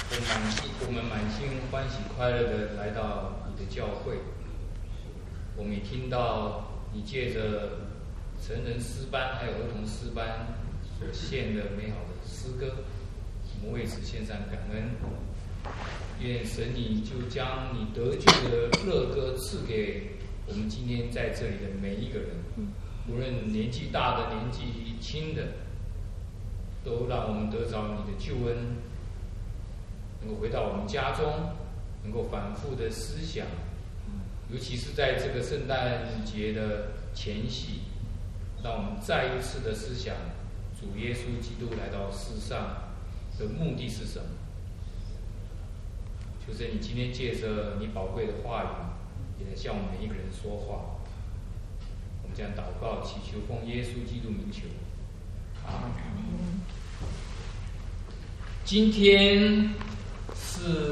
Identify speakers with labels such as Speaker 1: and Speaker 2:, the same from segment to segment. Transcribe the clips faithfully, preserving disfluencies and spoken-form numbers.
Speaker 1: 我满心，我们满心欢喜快乐的来到你的教会。我们也听到你借着成人诗班还有儿童诗班所献的美好的诗歌，我们为此献上感恩。愿神你就将你得救的乐歌赐给我们今天在这里的每一个人，无论年纪大的、年纪轻的，都让我们得着你的救恩，能够回到我们家中，能够反复的思想，尤其是在这个圣诞节的前夕，让我们再一次的思想主耶稣基督来到世上的目的是什么。就是你今天借着你宝贵的话语，也来向我们每一个人说话。我们这样祷告祈求，奉耶稣基督名求，阿们。今天是，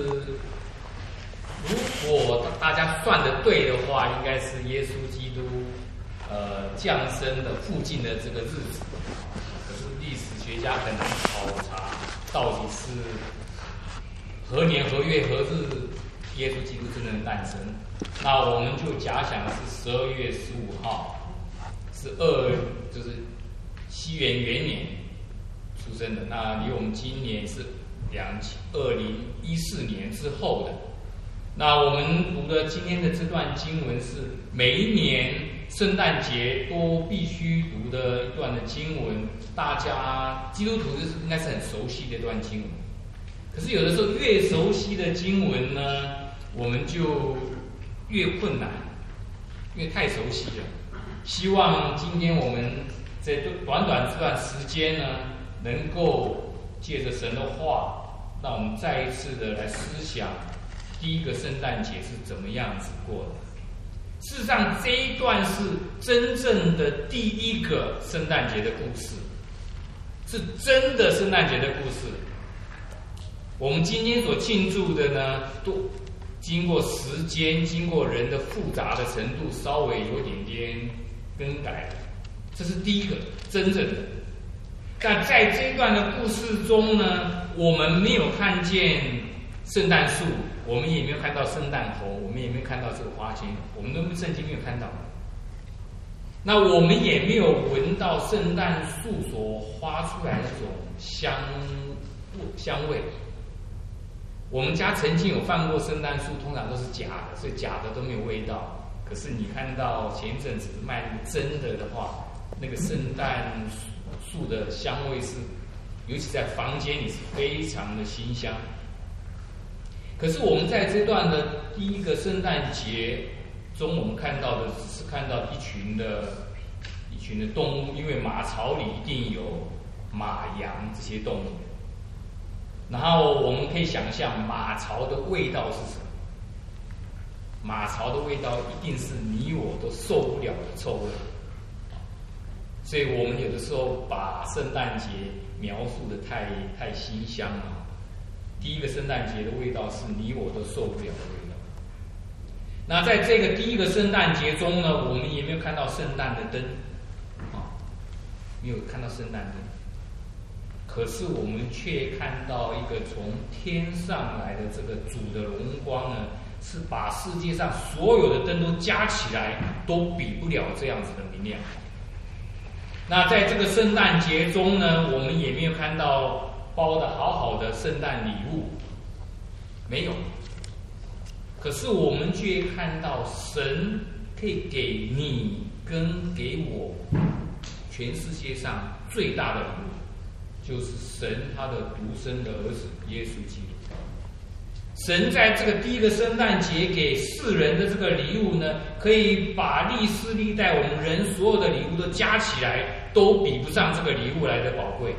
Speaker 1: 如果大家算得对的话，应该是耶稣基督呃降生的附近的这个日子。可是历史学家很难考察到底是何年何月何日耶稣基督真正的诞生。那我们就假想是十二月十五号，是二就是西元元年出生的。那离我们今年是两二零一四年之后的。那我们读的今天的这段经文是每一年圣诞节都必须读的一段的经文，大家基督徒应该是很熟悉的一段经文。可是有的时候越熟悉的经文呢，我们就越困难，因为太熟悉了。希望今天我们在短短这段时间呢，能够借着神的话，让我们再一次的来思想第一个圣诞节是怎么样子过的。事实上，这一段是真正的第一个圣诞节的故事，是真的圣诞节的故事。我们今天所庆祝的呢，都经过时间、经过人的复杂的程度，稍微有点点更改。这是第一个真正的。但在这一段的故事中呢，我们没有看见圣诞树，我们也没有看到圣诞猴，我们也没有看到这个花圈，我们都圣经没有看到。那我们也没有闻到圣诞树所发出来的这种香香味。我们家曾经有放过圣诞树，通常都是假的，所以假的都没有味道。可是你看到前一阵子卖真的的话，那个圣诞树的香味是，尤其在房间里是非常的馨香。可是我们在这段的第一个圣诞节中，我们看到的只是看到一群的一群的动物，因为马槽里一定有马、羊这些动物。然后我们可以想象马槽的味道是什么？马槽的味道一定是你我都受不了的臭味。所以我们有的时候把圣诞节描述的太太馨香了。第一个圣诞节的味道是你我都受不了的味道。那在这个第一个圣诞节中呢，我们也没有看到圣诞的灯，啊，没有看到圣诞灯。可是我们却看到一个从天上来的这个主的荣光呢，是把世界上所有的灯都加起来都比不了这样子的明亮。那在这个圣诞节中呢，我们也没有看到包的好好的圣诞礼物，没有。可是我们却看到神可以给你跟给我全世界上最大的礼物，就是神他的独生的儿子耶稣基督。神在这个第一个圣诞节给世人的这个礼物呢，可以把历世历代我们人所有的礼物都加起来，都比不上这个礼物来的宝贵。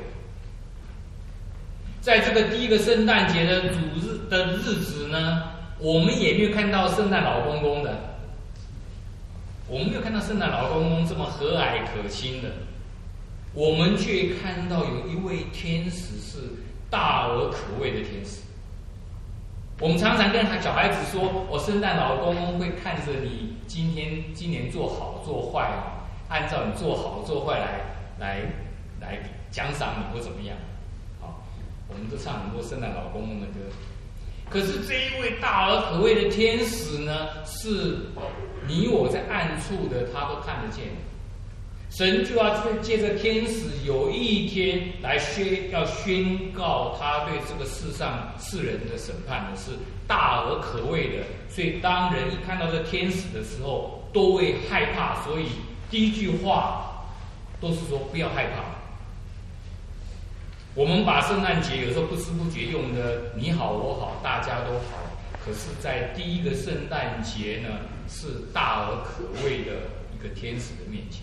Speaker 1: 在这个第一个圣诞节的主日的日子呢，我们也没有看到圣诞老公公的，我们没有看到圣诞老公公这么和蔼可亲的。我们却看到有一位天使是大而可畏的天使。我们常常跟小孩子说，我、哦、圣诞老公公会看着你今天今年做好做坏，按照你做好做坏来来来奖赏你或怎么样。好， 我们都唱很多圣诞老公公的歌。可是这一位大而可畏的天使呢，是你我在暗处的，他都看得见。神就要借着天使有一天来宣，要宣告他对这个世上世人的审判的是大而可畏的。所以当人一看到这天使的时候，都会害怕。所以第一句话都是说不要害怕。我们把圣诞节有时候不知不觉用的你好我好大家都好，可是在第一个圣诞节呢，是大而可畏的一个天使的面前。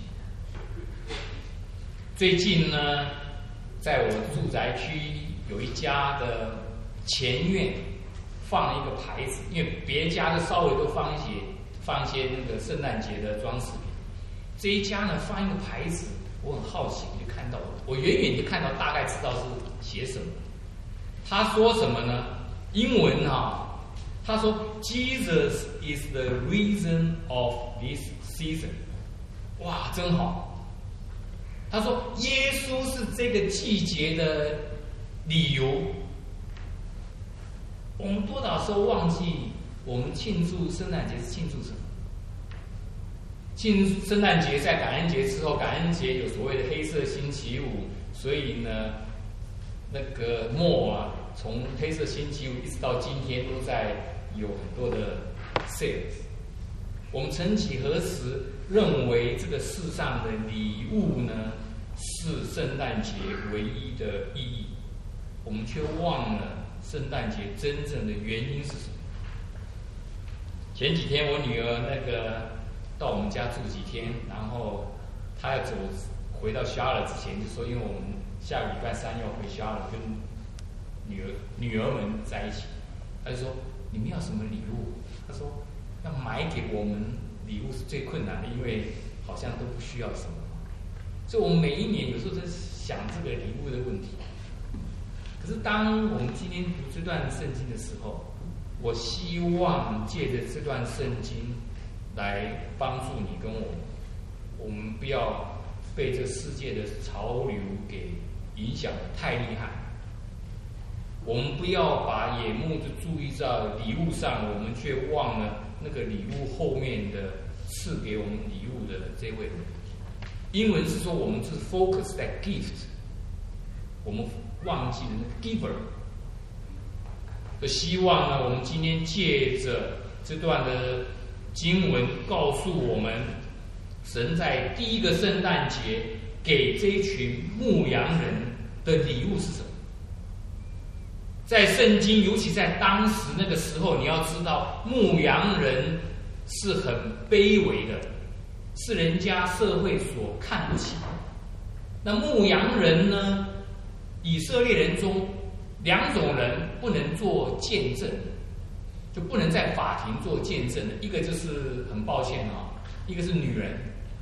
Speaker 1: 最近呢，在我住宅区有一家的前院放一个牌子，因为别家的稍微都放一些放一些那个圣诞节的装饰品，这一家呢放一个牌子，我很好奇，我就看到，我远远就看到，大概知道是写什么。他说什么呢？英文啊，他说 Jesus is the reason of this season。哇，真好。他说耶稣是这个季节的理由。我们多少时候忘记，我们庆祝圣诞节是庆祝什么？庆祝圣诞节在感恩节之后，感恩节有所谓的黑色星期五，所以呢，那个末啊，从黑色星期五一直到今天都在有很多的 sales。我们曾几何时认为这个世上的礼物呢是圣诞节唯一的意义，我们却忘了圣诞节真正的原因是什么。前几天我女儿那个到我们家住几天，然后她要走回到夏勒之前就说，因为我们下个礼拜三要回夏勒跟女儿女儿们在一起，她就说你们要什么礼物？她说要买给我们礼物是最困难的，因为好像都不需要什么。所以我们每一年有时候在想这个礼物的问题。可是当我们今天读这段圣经的时候，我希望借着这段圣经来帮助你跟我，我们不要被这世界的潮流给影响得太厉害。我们不要把眼目就注意在礼物上，我们却忘了那个礼物后面的赐给我们礼物的这位人。英文是说我们是 focus that gift， 我们忘记了那个 giver。就希望呢，我们今天借着这段的经文告诉我们，神在第一个圣诞节给这一群牧羊人的礼物是什么？在圣经，尤其在当时那个时候，你要知道，牧羊人是很卑微的，是人家社会所看不起。那牧羊人呢？以色列人中两种人不能做见证，就不能在法庭做见证的。一个就是很抱歉啊，一个是女人，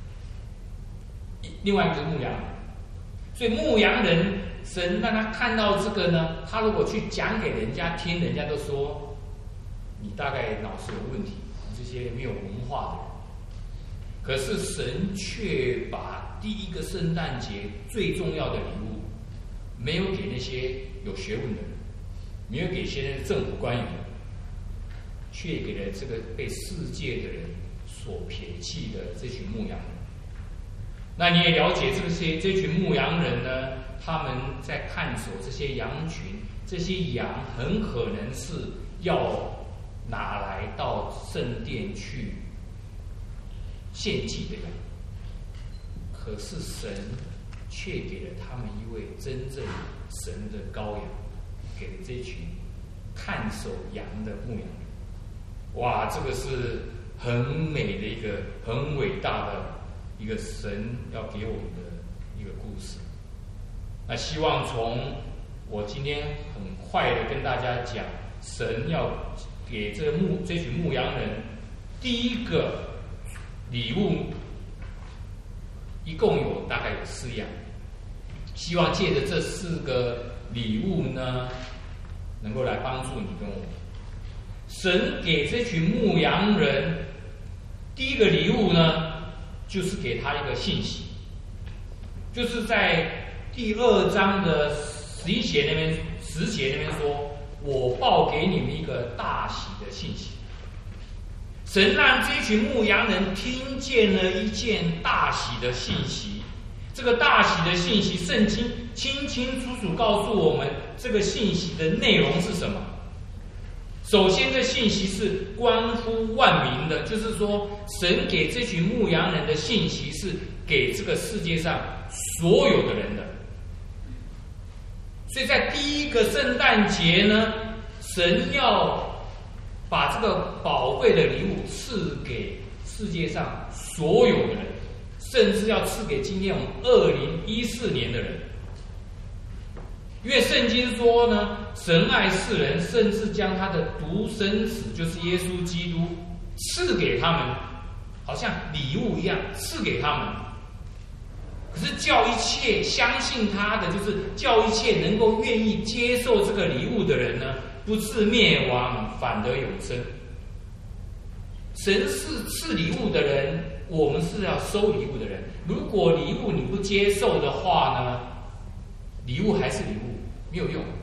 Speaker 1: 另外一个是牧羊人。所以牧羊人，神让他看到这个呢，他如果去讲给人家听，人家都说你大概脑子有问题，你这些没有文化的人。可是神却把第一个圣诞节最重要的礼物，没有给那些有学问的人，没有给现在的政府官员，却给了这个被世界的人所撇弃的这群牧羊人。那你也了解这些这群牧羊人呢，他们在看守这些羊群，这些羊很可能是要拿来到圣殿去献祭的羊，可是神却给了他们一位真正神的羔羊，给了这群看守羊的牧羊人。哇，这个是很美的一个很伟大的一个神要给我们的一个故事。那希望从我今天很快的跟大家讲，神要给这牧这群牧羊人第一个礼物，一共有大概有四样。希望借着这四个礼物呢，能够来帮助你跟我。神给这群牧羊人第一个礼物呢，就是给他一个信息，就是在第二章的十一节那边十节那边说，我报给你们一个大喜的信息。神让这群牧羊人听见了一件大喜的信息。这个大喜的信息，圣经清清楚楚告诉我们，这个信息的内容是什么？首先，这信息是关乎万民的，就是说，神给这群牧羊人的信息是给这个世界上所有的人的。所以在第一个圣诞节呢，神要把这个宝贵的礼物赐给世界上所有的人，甚至要赐给今天我们二零一四年的人。因为圣经说呢，神爱世人，甚至将他的独生子，就是耶稣基督，赐给他们，好像礼物一样赐给他们。可是叫一切相信他的，就是叫一切能够愿意接受这个礼物的人呢，不至灭亡，反得永生。神是赐礼物的人，我们是要收礼物的人。如果礼物你不接受的话呢，礼物还是礼物，没有用。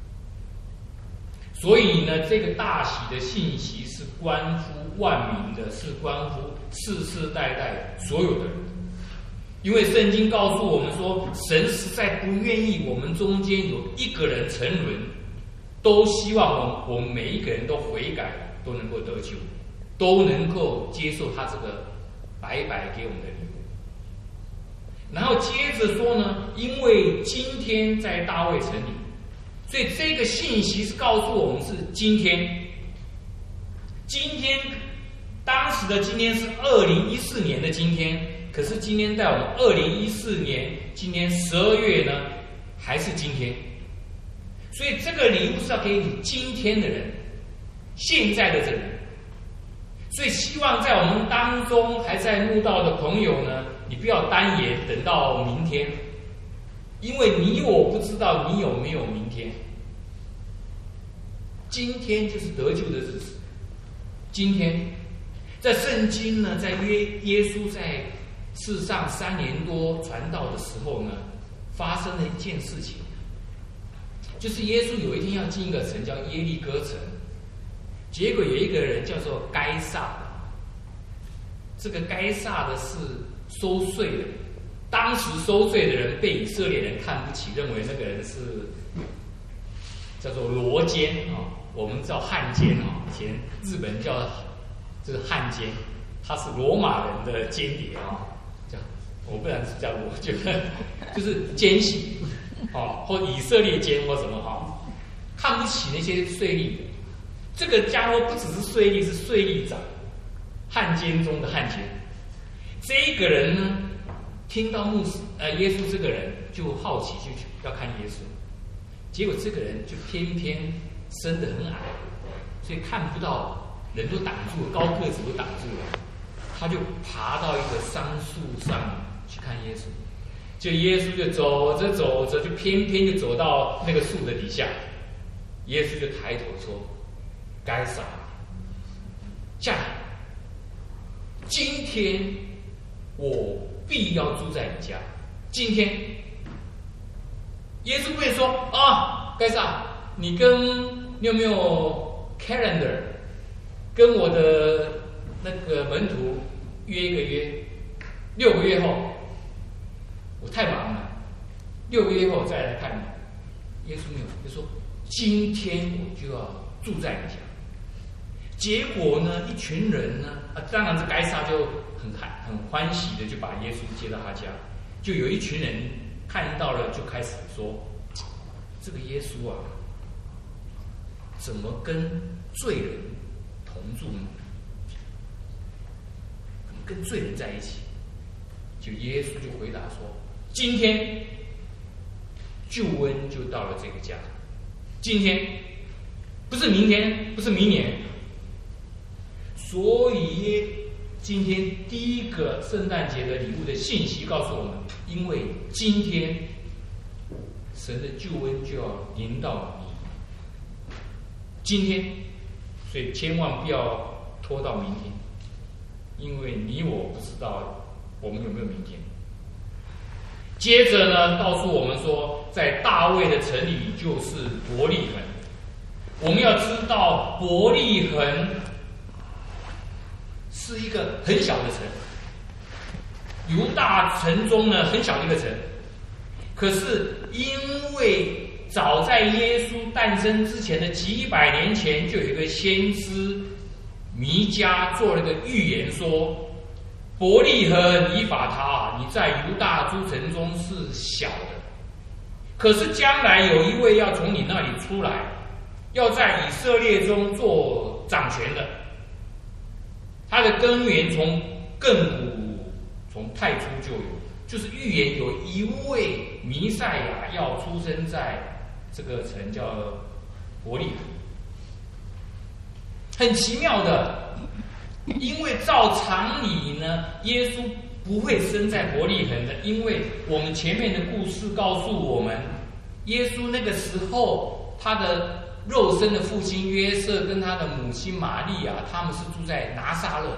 Speaker 1: 所以呢，这个大喜的信息是关乎万民的，是关乎世世代代所有的人。因为圣经告诉我们说，神实在不愿意我们中间有一个人沉沦，都希望我们我们每一个人都悔改，都能够得救，都能够接受他这个白白给我们的礼物。然后接着说呢，因为今天在大卫城里，所以这个信息是告诉我们是今天。今天，当时的今天是二零一四年的今天，可是今天在我们二零一四年，今年十二月呢，还是今天。所以这个礼物是要给你今天的人，现在的这个人。所以希望在我们当中还在慕道的朋友呢，你不要单言等到明天，因为你我不知道你有没有明天。今天就是得救的日子。今天在圣经呢，在约耶稣在世上三年多传道的时候呢，发生了一件事情，就是耶稣有一天要进一个城叫耶利哥城，结果有一个人叫做该撒，这个该撒的是收税的，当时收税的人被以色列人看不起，认为那个人是叫做罗奸啊，我们叫汉奸啊，以前日本叫就是汉奸，他是罗马人的间谍啊，叫我不然是叫我觉得就是奸细啊，或以色列奸或什么哈，看不起那些税吏的。这个家伙不只是税吏，是税吏长，汉奸中的汉奸。这一个人呢，听到牧师呃耶稣这个人就好奇，就要看耶稣。结果这个人就偏偏生得很矮，所以看不到，人都挡住了，高个子都挡住了。他就爬到一个桑树上去看耶稣，就耶稣就走着走着，就偏偏就走到那个树的底下。耶稣就抬头说：“该撒，下来，今天我必要住在你家。”今天，耶稣不会说啊，该撒，你跟你有没有 calendar， 跟我的那个门徒约一个约，六个月后，我太忙了，六个月后再来看你。耶稣没有，就说今天我就要住在你家。结果呢，一群人呢，啊，当然这该撒就很很欢喜的就把耶稣接到他家，就有一群人看到了，就开始说，这个耶稣啊，怎么跟罪人同住呢？怎么跟罪人在一起？就耶稣就回答说，今天救恩就到了这个家，今天不是明天，不是明年。所以今天第一个圣诞节的礼物的信息告诉我们，因为今天神的救恩就要临到你，今天，所以千万不要拖到明天，因为你我不知道我们有没有明天。 接着呢，告诉我们说，在大卫的城里就是伯利恒。我们要知道，伯利恒是一个很小的城，犹大城中呢很小的一个城。可是因为早在耶稣诞生之前的几百年前，就有一个先知弥迦做了个预言说，伯利恒以法他啊，你在犹大诸城中是小的，可是将来有一位要从你那里出来，要在以色列中做掌权的，他的根源从亘古从太初就有，就是预言有一位弥赛亚要出生在这个城叫伯利恒。很奇妙的，因为照常理呢，耶稣不会生在伯利恒的，因为我们前面的故事告诉我们，耶稣那个时候他的肉身的父亲约瑟跟他的母亲玛利亚，他们是住在拿撒勒的。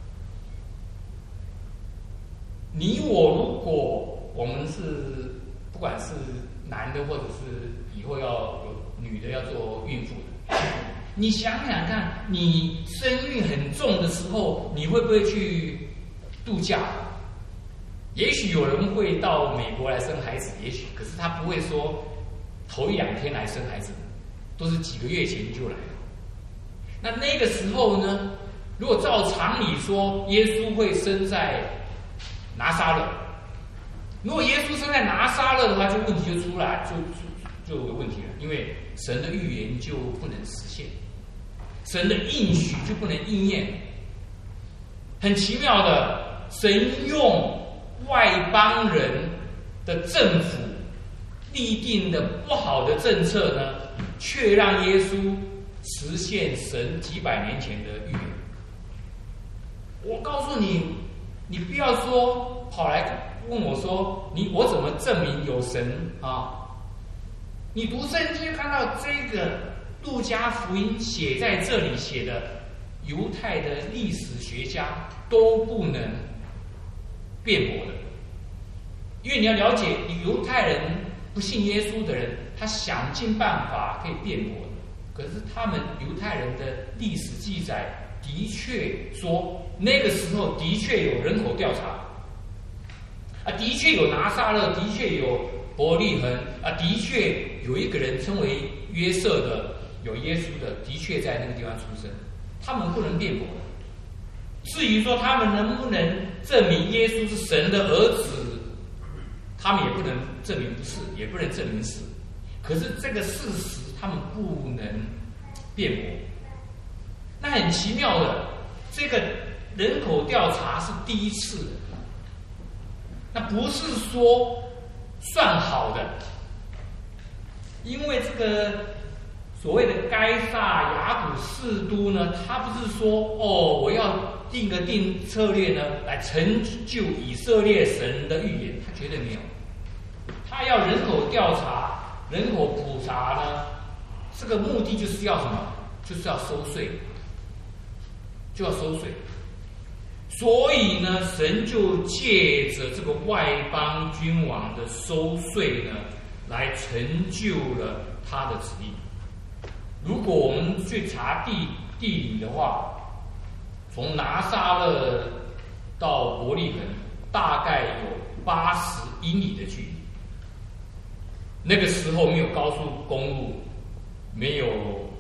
Speaker 1: 你我如果我们是不管是男的或者是以后要有女的要做孕妇的，你想想看，你身孕很重的时候，你会不会去度假？也许有人会到美国来生孩子，也许，可是他不会说头一两天来生孩子，都是几个月前就来了。那那个时候呢，如果照常理说，耶稣会生在拿撒勒。如果耶稣生在拿撒勒的话，就问题就出来，就就就有问题了，因为神的预言就不能实现，神的应许就不能应验。很奇妙的，神用外邦人的政府立定的不好的政策呢，却让耶稣实现神几百年前的预言。我告诉你，你不要说跑来问我说，你我怎么证明有神啊？你读圣经看到这个路加福音写在这里写的，犹太的历史学家都不能辩驳的，因为你要了解，犹太人不信耶稣的人，他想尽办法可以辩驳的，可是他们犹太人的历史记载的确说，那个时候的确有人口调查，啊，的确有拿撒勒，的确有伯利恒，啊，的确有一个人称为约瑟的，有耶稣的，的确在那个地方出生，他们不能辩驳的。至于说他们能不能证明耶稣是神的儿子，他们也不能证明不是，也不能证明是。可是这个事实他们不能辩驳。那很奇妙的，这个人口调查是第一次的，那不是说算好的，因为这个所谓的该撒雅古士都呢，他不是说哦，我要定个定策略呢，来成就以色列神的预言，他绝对没有。他要人口调查、人口普查呢，这个目的就是要什么？就是要收税，就要收税。所以呢，神就借着这个外邦君王的收税呢，来成就了他的旨意。如果我们去查地地理的话，从拿撒勒到伯利恒大概有八十英里的距离。那个时候没有高速公路，没有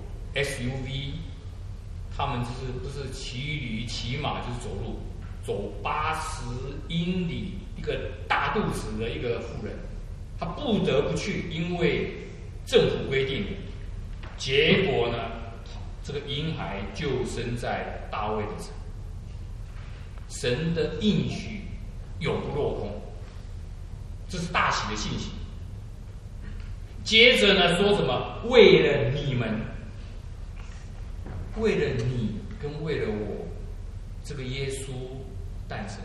Speaker 1: S U V， 他们就是不是骑驴骑马就是走路，走八十英里，一个大肚子的一个妇人，他不得不去，因为政府规定的。结果呢，这个婴孩就生在大卫的城。神的应许永不落空，这是大喜的信息。接着呢，说什么？为了你们，为了你跟为了我，这个耶稣诞生。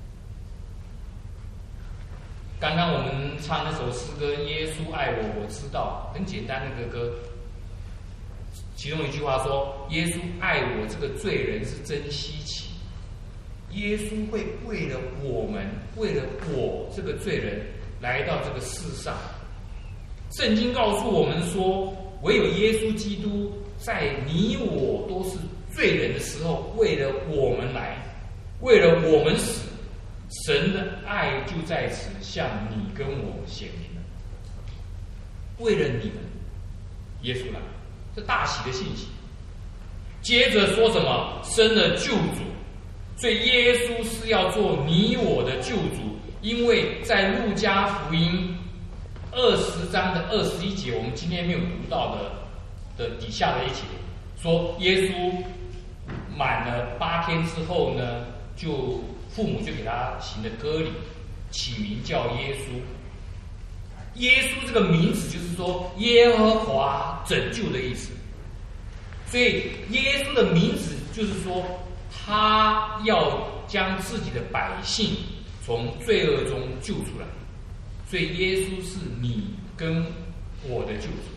Speaker 1: 刚刚我们唱那首诗歌《耶稣爱我，我知道》，很简单的个歌。其中一句话说：“耶稣爱我这个罪人是真稀奇。”耶稣会为了我们，为了我这个罪人， 来到这个世上。圣经告诉我们说，唯有耶稣基督在你我都是罪人的时候，为了我们来，为了我们死，神的爱就在此向你跟我显明了。为了你们，耶稣来，这大喜的信息。接着说什么？生了救主，所以耶稣是要做你我的救主，因为在路加福音二十章的二十一节，我们今天没有读到的的底下的一节，说耶稣满了八天之后呢，就父母就给他行了割礼，起名叫耶稣。耶稣这个名字就是说耶和华拯救的意思，所以耶稣的名字就是说他要将自己的百姓从罪恶中救出来，所以耶稣是你跟我的救主。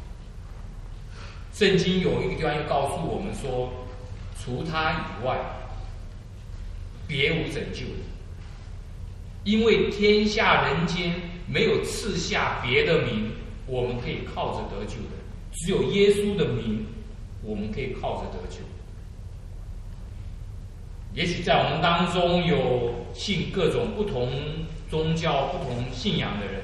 Speaker 1: 圣经有一个地方又告诉我们说，除他以外别无拯救的，因为天下人间没有赐下别的名我们可以靠着得救的，只有耶稣的名我们可以靠着得救。也许在我们当中有信各种不同宗教、不同信仰的人，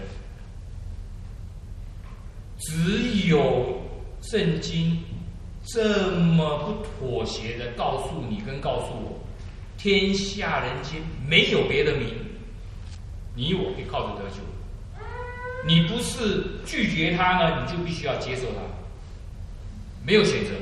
Speaker 1: 只有圣经这么不妥协的告诉你跟告诉我，天下人间没有别的名，你我可以靠着得救。你不是拒绝他呢，你就必须要接受他，没有选择。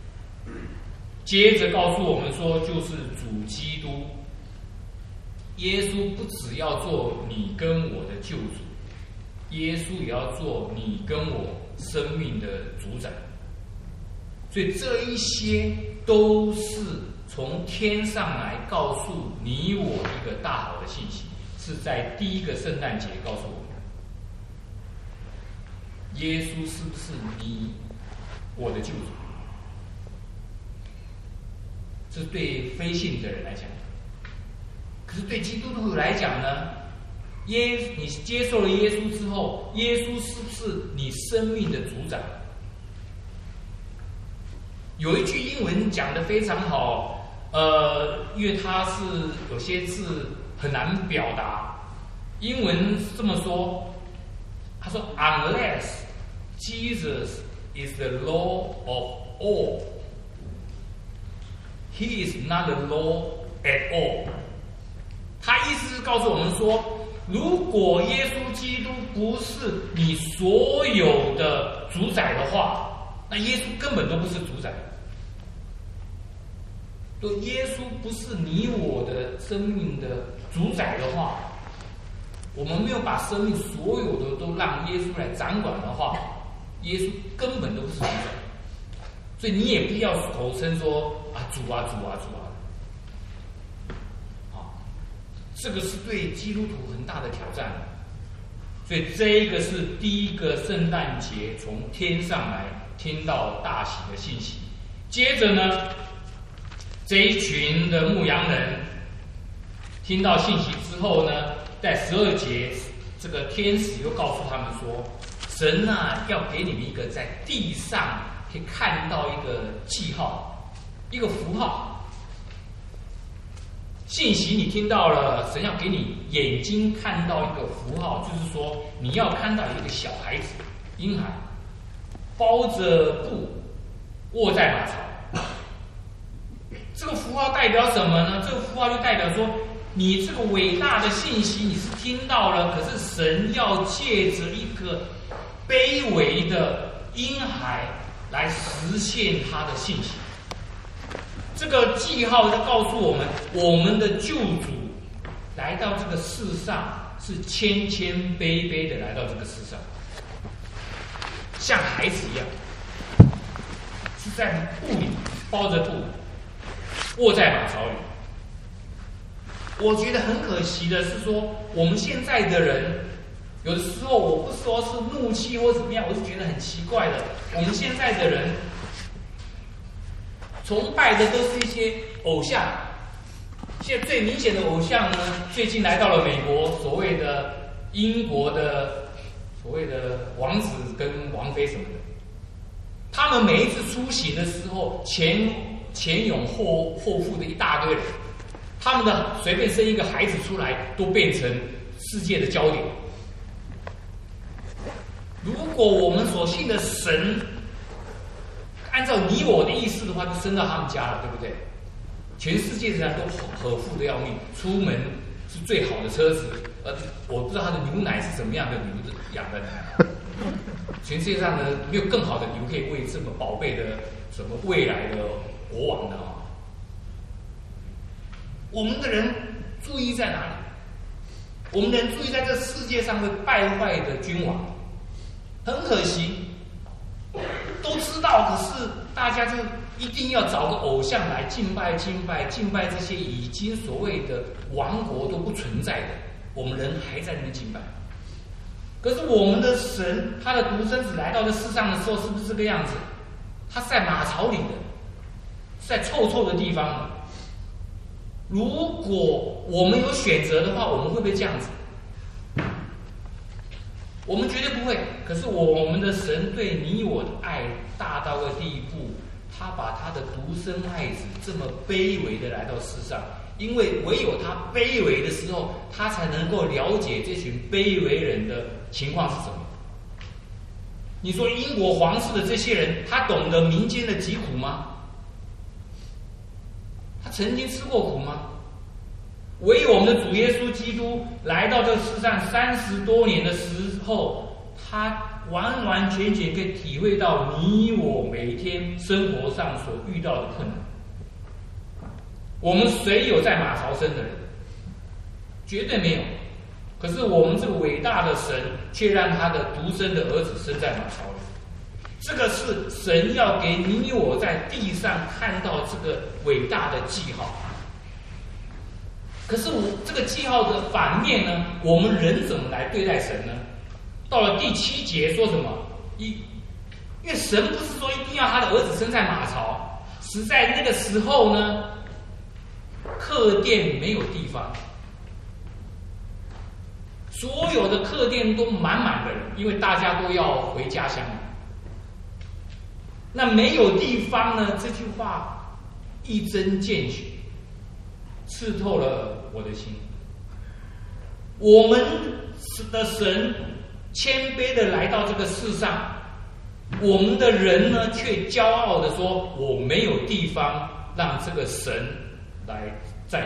Speaker 1: 接着告诉我们说，就是主基督，耶稣不只要做你跟我的救主，耶稣也要做你跟我生命的主宰。所以这一些都是从天上来告诉你我一个大好的信息，是在第一个圣诞节告诉我们，耶稣是不是你我的救主？这是对非信的人来讲，可是对基督徒来讲呢？耶，你接受了耶稣之后，耶稣是不是你生命的主宰？有一句英文讲得非常好，呃，因为它是有些字很难表达。英文这么说，他说 ：“Unless Jesus is the Lord of all, He is not the Lord at all。”他意思是告诉我们说，如果耶稣基督不是你所有的主宰的话，那耶稣根本都不是主宰。若耶稣不是你我的生命的主宰的话，我们没有把生命所有的都让耶稣来掌管的话，耶稣根本都不是主宰。所以你也不要口称说啊主啊主啊主啊，啊，这个是对基督徒很大的挑战。所以这一个是第一个圣诞节从天上来听到大喜的信息。接着呢，这一群的牧羊人听到信息之后呢，在十二节，这个天使又告诉他们说，神啊要给你们一个在地上可以看到一个记号，一个符号。信息你听到了，神要给你眼睛看到一个符号，就是说你要看到一个小孩子婴孩包着布卧在马槽。这个符号代表什么呢？这个符号就代表说，你这个伟大的信息你是听到了，可是神要借着一个卑微的婴孩来实现他的信息。这个记号就告诉我们，我们的救主来到这个世上是谦谦卑卑的来到这个世上，像孩子一样，是在布里包着布卧在马槽里。我觉得很可惜的是说，我们现在的人有的时候，我不说是怒气或怎么样，我是觉得很奇怪的。我们现在的人崇拜的都是一些偶像。现在最明显的偶像呢，最近来到了美国，所谓的英国的所谓的王子跟王妃什么的，他们每一次出行的时候，前前拥后后附的一大堆人，他们的随便生一个孩子出来，都变成世界的焦点。如果我们所信的神，按照你我的意思的话，就升到他们家了，对不对？全世界上都合富的要命，出门是最好的车子，呃，我不知道他的牛奶是什么样的牛养的奶。全世界上呢，没有更好的牛可以喂这么宝贝的什么未来的国王的啊。我们的人注意在哪里？我们的人注意在这世界上的败坏的君王。很可惜，都知道，可是大家就一定要找个偶像来敬拜、敬拜、敬拜这些已经所谓的王国都不存在的，我们人还在那边敬拜。可是我们的神，他的独生子来到这世上的时候，是不是这个样子？他是在马槽里的，是在臭臭的地方的。如果我们有选择的话，我们会不会这样子？我们绝对不会。可是我们的神对你我的爱大到个地步，他把他的独生爱子这么卑微的来到世上，因为唯有他卑微的时候，他才能够了解这群卑微人的情况是什么。你说英国皇室的这些人，他懂得民间的疾苦吗？他曾经吃过苦吗？唯有我们的主耶稣基督来到这世上三十多年的时候，他完完全全可以体会到你我每天生活上所遇到的困难。我们谁有在马槽生的人？绝对没有。可是我们这个伟大的神却让他的独生的儿子生在马槽里。这个是神要给你我在地上看到这个伟大的记号。可是我这个记号的反面呢，我们人怎么来对待神呢？到了第七节说什么？一，因为神不是说一定要他的儿子生在马槽，实在那个时候呢，客店没有地方，所有的客店都满满的人，因为大家都要回家乡。那没有地方呢？这句话一针见血，刺透了我的心。我们的神谦卑的来到这个世上，我们的人呢，却骄傲的说：“我没有地方让这个神来占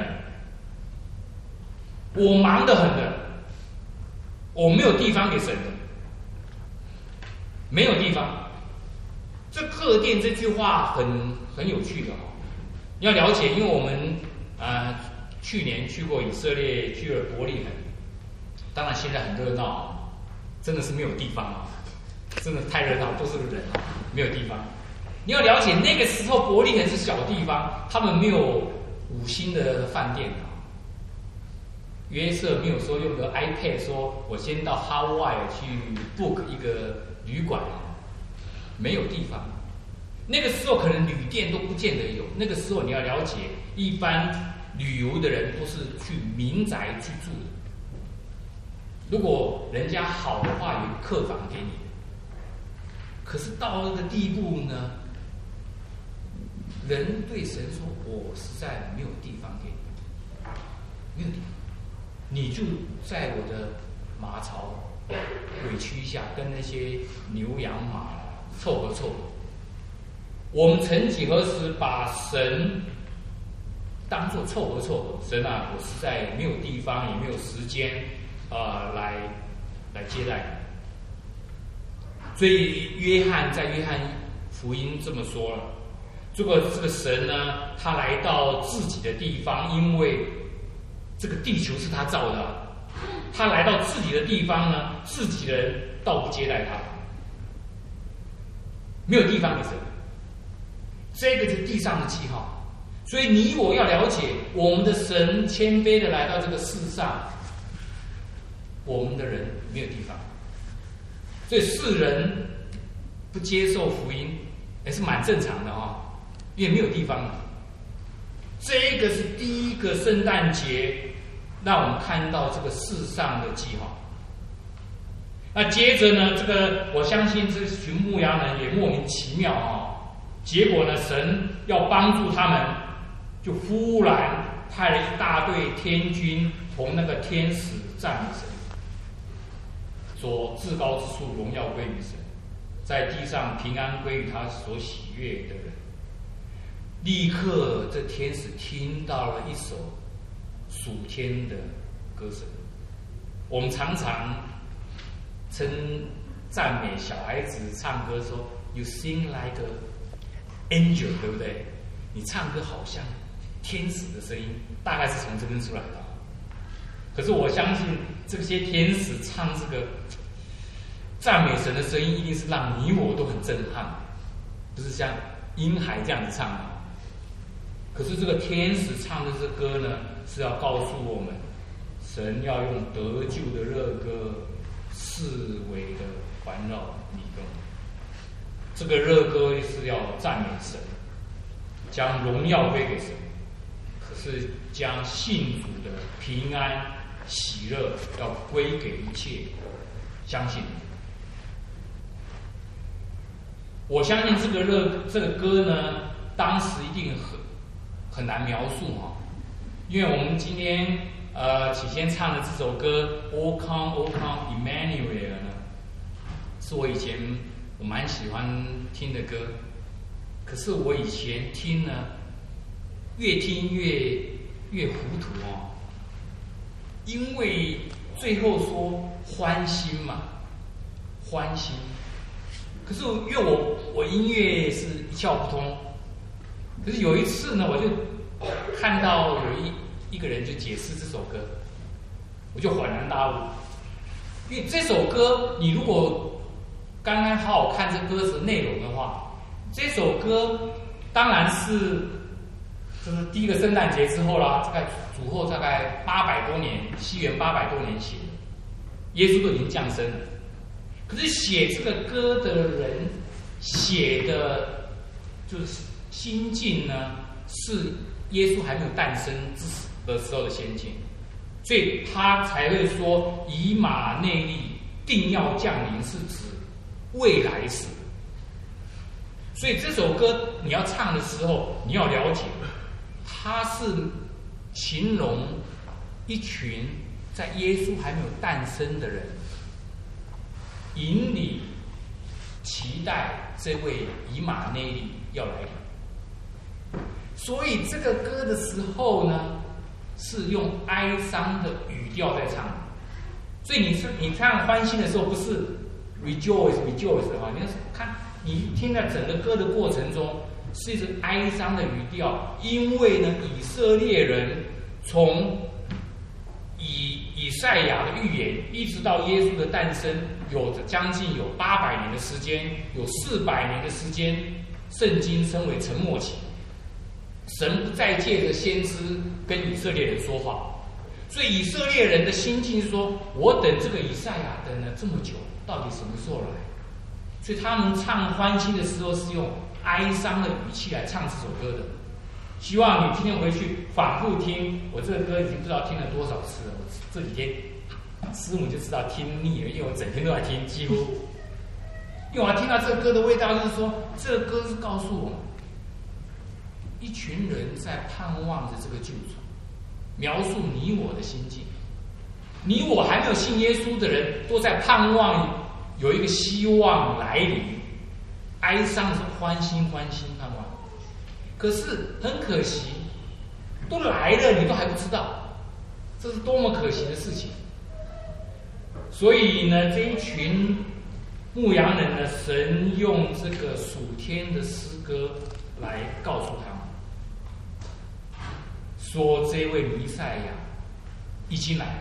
Speaker 1: 有，我忙得很的，我没有地方给神的，没有地方。”这客店这句话很很有趣的哦，你要了解，因为我们啊、呃、去年去过以色列，去了伯利恒，当然现在很热闹，真的是没有地方啊，真的太热闹，都是人啊，没有地方。你要了解，那个时候伯利恒是小地方，他们没有五星的饭店啊。约瑟没有说用个 iPad 说，我先到哈外去 book 一个旅馆。没有地方，那个时候可能旅店都不见得有。那个时候你要了解，一般旅游的人都是去民宅去住的。如果人家好的话，有客房给你。可是到那个地步呢，人对神说：“我实在没有地方给你，没有地方，你就在我的马槽委屈一下，跟那些牛羊马。”凑合凑合，我们曾几何时把神当作凑合凑合？神啊，我实在没有地方，也没有时间啊、呃，来来接待你。所以约翰在约翰福音这么说了：，如果这个神呢，他来到自己的地方，因为这个地球是他造的，他来到自己的地方呢，自己的人倒不接待他。没有地方给神，这个是地上的记号。所以你我要了解，我们的神谦卑的来到这个世上，我们的人没有地方，所以世人不接受福音也是蛮正常的哈、哦，因为没有地方。这个是第一个圣诞节，让我们看到这个世上的记号。 那接着呢，这个我相信这群牧羊人也莫名其妙啊、哦。结果呢，神要帮助他们，就忽然派了一大队天军同那个天使赞美神，说至高之处荣耀归于神，在地上平安归于他所喜悦的人。立刻，这天使听到了一首属天的歌声。我们常常称赞美小孩子唱歌说 "You sing like an angel"， 对不对？你唱歌好像天使的声音，大概是从这边出来的。可是我相信这些天使唱这个赞美神的声音，一定是让你我都很震撼，不是像婴孩这样子唱的。可是这个天使唱的这歌呢，是要告诉我们，神要用得救的热歌四围的环绕你跟我。这个热歌是要赞美神，将荣耀归给神，可是将信主的平安喜乐要归给一切相信的。我相信这个热这个歌呢，当时一定很很难描述哈，因为我们今天呃起先唱的这首歌《O Come O Come Emmanuel》呢，是我以前我蛮喜欢听的歌，可是我以前听呢，越听越越糊涂哦，因为最后说欢心嘛，欢心，可是因为我我音乐是一窍不通。可是有一次呢，我就看到有一一个人就解释这首歌，我就恍然大悟。因为这首歌，你如果刚刚好好看这歌词内容的话，这首歌当然是就是第一个圣诞节之后啦，大概主后大概八百多年，西元八百多年写的，耶稣都已经降生了。可是写这个歌的人写的，就是心境呢，是耶稣还没有诞生之的时候的先境，所以他才会说以马内利定要降临，是指未来时。所以这首歌你要唱的时候，你要了解，它是形容一群在耶稣还没有诞生的人，引领期待这位以马内利要来临。所以这个歌的时候呢，是用哀伤的语调在唱。所以你是你唱欢欣的时候，不是 rejoice rejoice 啊，你看你听在整个歌的过程中，是一种哀伤的语调，因为呢，以色列人从以以赛亚的预言一直到耶稣的诞生，有将近有八百年的时间，有四百年的时间，圣经称为沉默期。神不再借着先知跟以色列人说话，所以以色列人的心境是说：我等这个以赛亚等了这么久，到底什么时候来？所以他们唱欢欣的时候是用哀伤的语气来唱这首歌的。希望你今天回去反复听，我这个歌已经不知道听了多少次了。我这几天师母就知道听腻了，因为我整天都在听，几乎。因为我要听到这个歌的味道，就是说这个歌是告诉我们，一群人在盼望着这个救主，描述你我的心境。你我还没有信耶稣的人，都在盼望有一个希望来临，哀伤的是欢欣欢欣盼望。可是很可惜，都来了，你都还不知道，这是多么可惜的事情。所以呢，这一群牧羊人呢，神用这个属天的诗歌来告诉他们，说这位弥赛亚已经来了，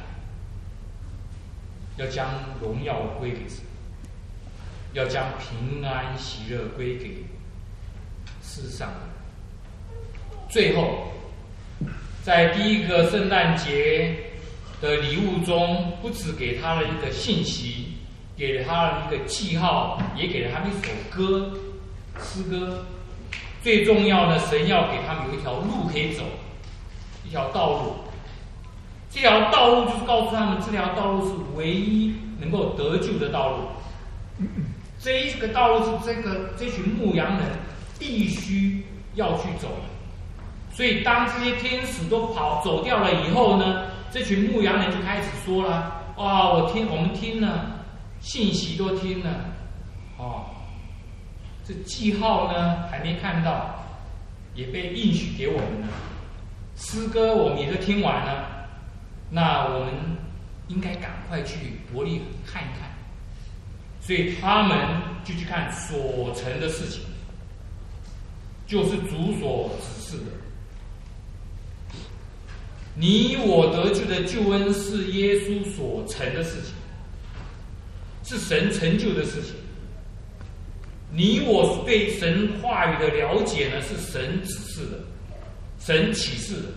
Speaker 1: 要将荣耀归给神，要将平安喜乐归给世上的人。最后，在第一个圣诞节的礼物中，不只给他了一个信息，给了他了一个记号，也给了他们一首歌诗歌。最重要的，神要给他们有一条路可以走，一条道路。这条道路就是告诉他们，这条道路是唯一能够得救的道路。这一个道路是这个这群牧羊人必须要去走的。所以当这些天使都跑走掉了以后呢，这群牧羊人就开始说了：哇，我听我们听了，信息都听了，哦，这记号呢还没看到，也被应许给我们了。诗歌我们也都听完了，那我们应该赶快去伯利恒看一看。所以他们就去看所成的事情，就是主所指示的。你我得救的救恩是耶稣所成的事情，是神成就的事情。你我对神话语的了解呢，是神指示的，神启示的。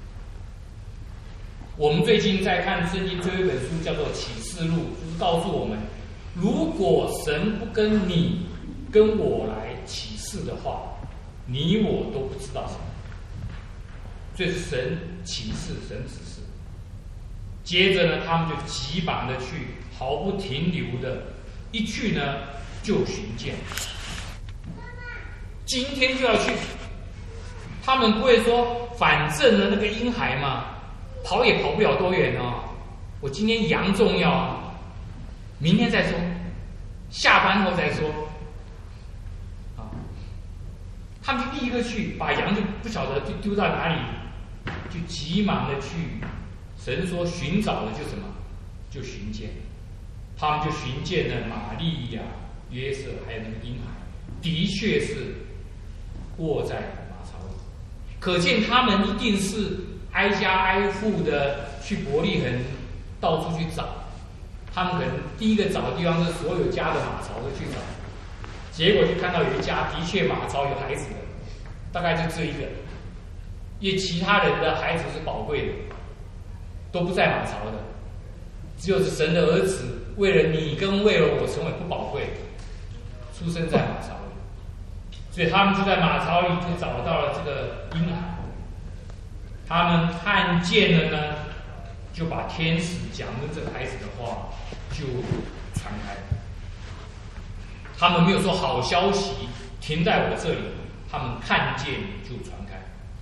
Speaker 1: 我们最近在看圣经，最后一本书叫做《启示录》，就是告诉我们，如果神不跟你、跟我来启示的话，你我都不知道什么。这是神启示、神指示。接着呢，他们就急忙的去，毫不停留的，一去呢就寻见。今天就要去，他们不会说，反正呢那个婴孩嘛，跑也跑不了多远哦。我今天羊重要，明天再说，下班后再说。啊，他们就第一个去，把羊就不晓得就丢到哪里。就急忙的去，神说寻找的就什么，就寻见，他们就寻见了玛利亚、约瑟还有那个婴孩，的确是卧在马槽里，可见他们一定是挨家挨户的去伯利恒到处去找，他们可能第一个找的地方是所有家的马槽都去找，结果就看到有一家的确马槽有孩子的，大概就这一个。因为其他人的孩子是宝贵的，都不在马槽的，只有是神的儿子，为了你跟为了我成为不宝贵，出生在马槽里，所以他们就在马槽里就找到了这个婴孩。他们看见了呢，就把天使讲的这个孩子的话就传开了。他们没有说好消息停在我这里，他们看见就传开。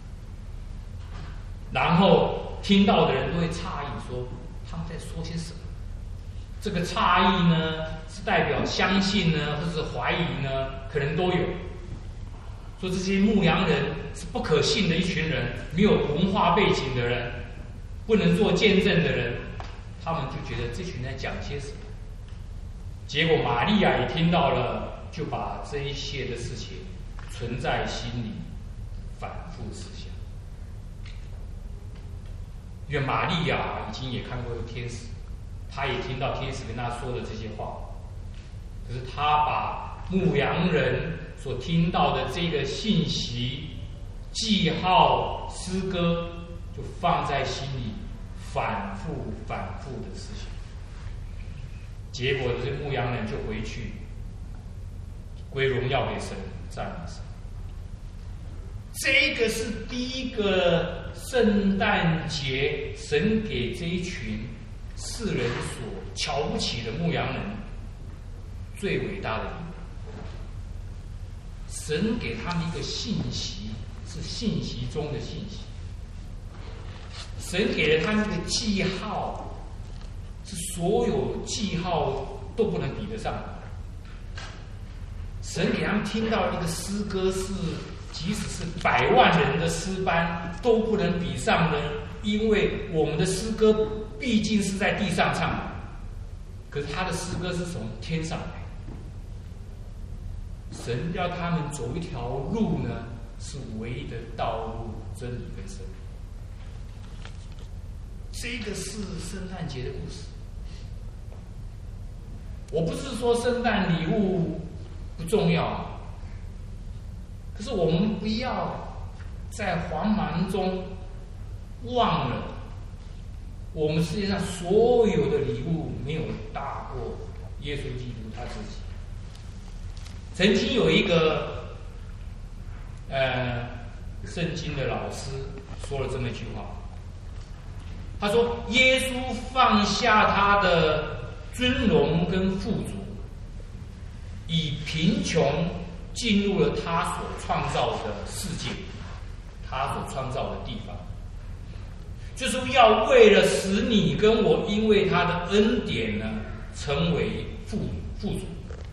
Speaker 1: 然后听到的人都会诧异说，他们在说些什么？这个诧异呢，是代表相信呢，或者是怀疑呢，可能都有。说这些牧羊人是不可信的一群人，没有文化背景的人，不能做见证的人，他们就觉得这群人在讲些什么？结果玛利亚也听到了，就把这一些的事情存在心里，反复思想。因为玛利亚已经也看过天使，她也听到天使跟她说的这些话，可是她把牧羊人所听到的这个信息、记号、诗歌，就放在心里，反复、反复的思想。结果这牧羊人就回去，归荣耀给神，赞美神。这个是第一个圣诞节，神给这一群世人所瞧不起的牧羊人最伟大的礼物。神给他们一个信息，是信息中的信息。神给了他们一个记号，是所有记号都不能比得上的。神给他们听到一个诗歌是，即使是百万人的诗班都不能比上的，因为我们的诗歌毕竟是在地上唱的，可是他的诗歌是从天上来。神要他们走一条路呢，是唯一的道路、真理跟生命。这个是圣诞节的故事。我不是说圣诞礼物不重要，可是我们不要在慌忙中忘了，我们世界上所有的礼物没有大过耶稣基督他自己。曾经有一个呃圣经的老师说了这么一句话，他说：耶稣放下他的尊荣跟富足，以贫穷进入了他所创造的世界，他所创造的地方，就是要为了使你跟我因为他的恩典呢，成为富富足。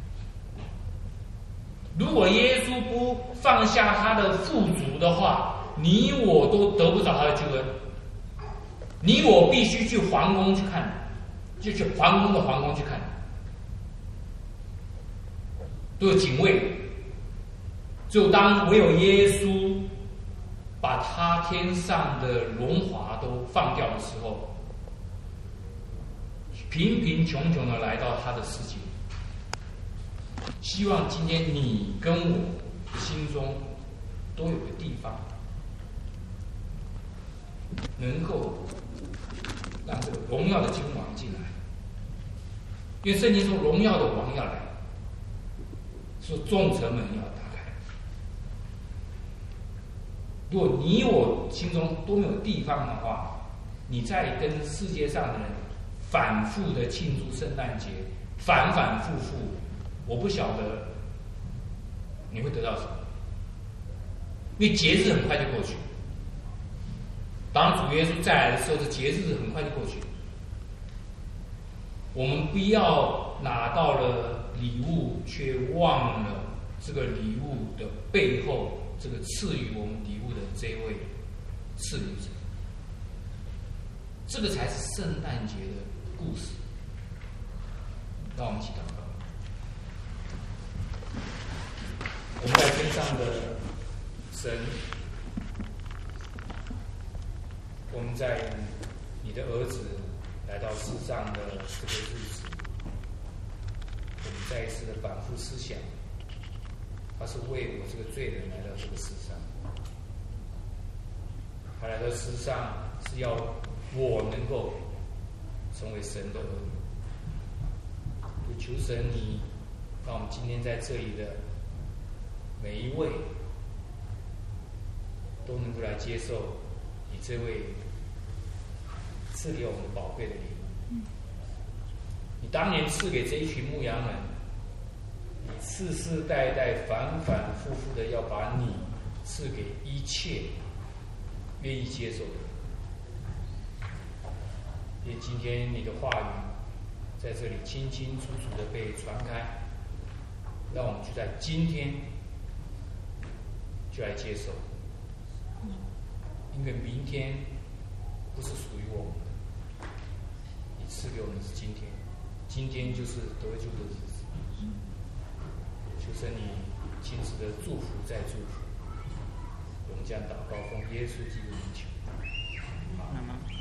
Speaker 1: 如果耶稣不放下他的富足的话，你我都得不着他的救恩。你我必须去皇宫去看，就去皇宫的皇宫去看，都有警卫。只有当唯有耶稣把他天上的荣华都放掉的时候，贫贫穷穷的来到他的世界。希望今天你跟我心中都有个地方，能够让这个荣耀的君王进来。因为圣经说荣耀的王要来，说众城门要打开。如果你我心中都没有地方的话，你在跟世界上的人反复的庆祝圣诞节，反反复复，我不晓得你会得到什么。因为节日很快就过去，当主耶稣再来的时候，这节日很快就过去。我们不要拿到了礼物，却忘了这个礼物的背后，这个赐予我们礼物的这位赐予者。这个才是圣诞节的故事。让我们一起祷告。我们在天上的神，我们在你的儿子来到世上的这个日子，我们再一次的反复思想，他是为我这个罪人来到这个世上，他来到世上是要我能够成为神的儿女。就求神你让我们今天在这里的每一位都能够来接受你这位赐给我们宝贵的礼物。你当年赐给这一群牧羊人，你世世代代反反复复的要把你赐给一切愿意接受的人。因为今天你的话语在这里清清楚楚的被传开，让我们就在今天就来接受，因为明天不是属于我们的，你赐给我们是今天，今天就是得救的日子。求神你亲自的祝福再祝福，我们将祷告奉耶稣基督的名求。好。